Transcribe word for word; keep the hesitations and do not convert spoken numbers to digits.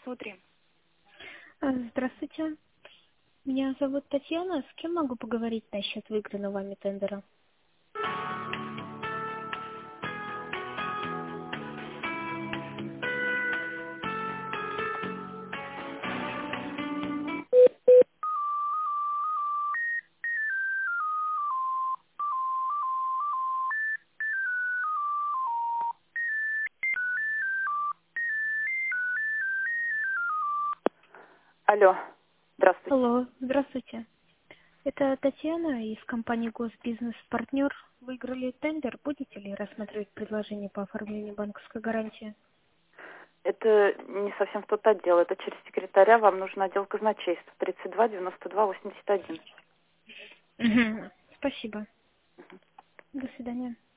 смотри. А, Здравствуйте. Меня зовут Татьяна. С кем могу поговорить насчет выигранного вами тендера? Алло, здравствуйте. Алло, здравствуйте. Это Татьяна из компании Госбизнес Партнер. Выиграли тендер. Будете ли рассматривать предложение по оформлению банковской гарантии? Это не совсем в тот отдел, это через секретаря, вам нужен отдел казначейства, тридцать два девяносто два восемьдесят один. Мгм. Спасибо. До свидания.